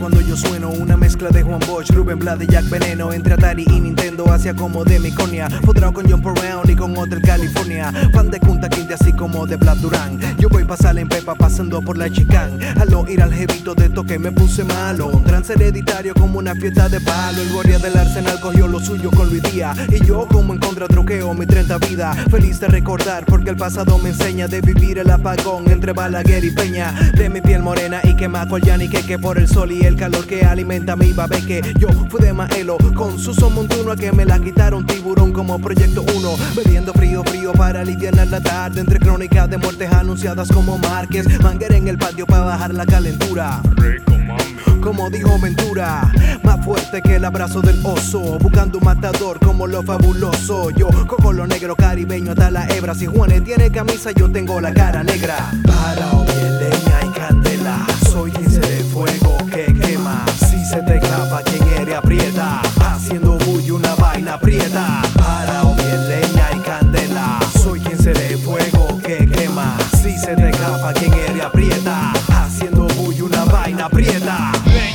cuando yo sueno. Una mezcla de Juan Bosch, Rubén Blades y Jack Veneno. Entre Atari y Nintendo hacia como de mi conia. Fodrado con Jump Around y con Hotel California. Fan de Kunta Kinte así como de Vlad Durán. Yo voy pasarle en Pepa pasando por la chicán. Al oír al jevito de toque me puse malo. Un trance hereditario como una fiesta de palo. El guardia del Arsenal cogió lo suyo con Luis Díaz. Y yo como en contra troqueo mi 30 vida. Feliz de recordar porque el pasado me enseña de vivir el apagón entre Balaguer y Peña. De mi piel morena y quema con Yanique por el sol y el calor que alimenta mi babeque. Yo fui de Maelo con Suso Montuno a que me la quitaron Tiburón como Proyecto 1. Bebiendo frío para aliviar la tarde. Entre crónicas de muertes anunciadas como Márquez. Manguera en el patio para bajar la calentura. Rico, mami. Como dijo Ventura, más fuerte que el abrazo del oso. Buscando un matador como lo fabuloso. Yo cojo lo negro caribeño hasta la hebra. Si Juanes tiene camisa yo tengo la cara negra. Para o bien leña y candela. Soy quien se de fuego que quema. Si se te escapa quien eres aprieta. Haciendo bullo una vaina aprieta. Para o bien leña y candela. Soy quien se de fuego que quema. Si se te escapa quien eres aprieta. Haciendo bullo una vaina aprieta.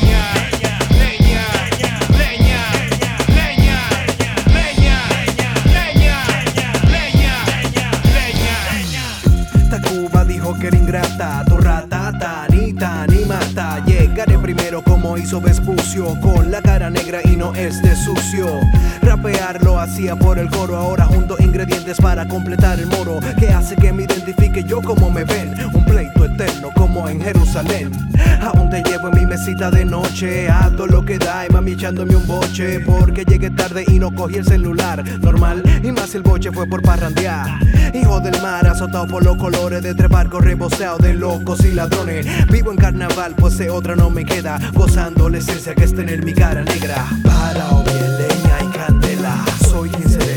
Que era ingrata, tu ratata, ni mata. Llegaré primero como hizo Vespucio, con la cara negra y no este sucio. Rapear lo hacía por el coro, ahora junto ingredientes para completar el moro. Que hace que me identifique yo como me ven, un pleito eterno como en Jerusalén. Aún te llevo en mi mesita de noche, ando lo que da y mami echándome un boche. Porque llegué tarde y no cogí el celular, normal, y más el boche fue por parrandear. Hijo del mar, azotado por los colores de tres barcos reboceados de locos y ladrones. Vivo en carnaval, pues de otra no me queda, gozando la esencia que es tener mi cara negra. Para o bien leña y candela, soy quien se